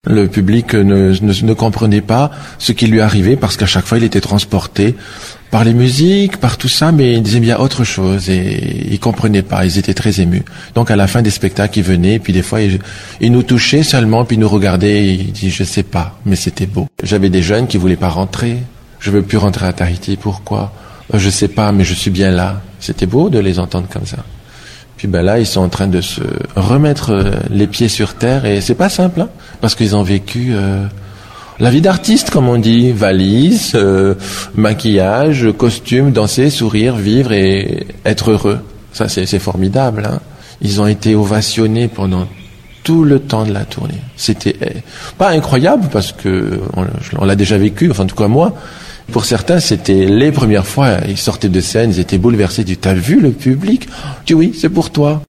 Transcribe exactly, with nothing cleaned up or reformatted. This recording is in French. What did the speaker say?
Le public ne, ne, ne comprenait pas ce qui lui arrivait parce qu'à chaque fois il était transporté par les musiques, par tout ça, mais ils disaient bien autre chose et ils comprenaient pas, ils étaient très émus. Donc à la fin des spectacles, ils venaient, puis des fois ils, ils nous touchaient seulement, puis ils nous regardaient et ils disaient je sais pas, mais c'était beau. J'avais des jeunes qui voulaient pas rentrer. Je veux plus rentrer à Tahiti, pourquoi? Je sais pas, mais je suis bien là. C'était beau de les entendre comme ça. Puis ben là, ils sont en train de se remettre les pieds sur terre et c'est pas simple, hein, parce qu'ils ont vécu euh, la vie d'artiste, comme on dit, valise, euh, maquillage, costume, danser, sourire, vivre et être heureux. Ça, c'est, c'est formidable. Hein. Ils ont été ovationnés pendant tout le temps de la tournée. C'était eh, pas incroyable parce que on, on l'a déjà vécu, enfin en tout cas moi. Pour certains, c'était les premières fois, ils sortaient de scène, ils étaient bouleversés. Ils disaient, t'as vu le public? Tu dis oui, c'est pour toi.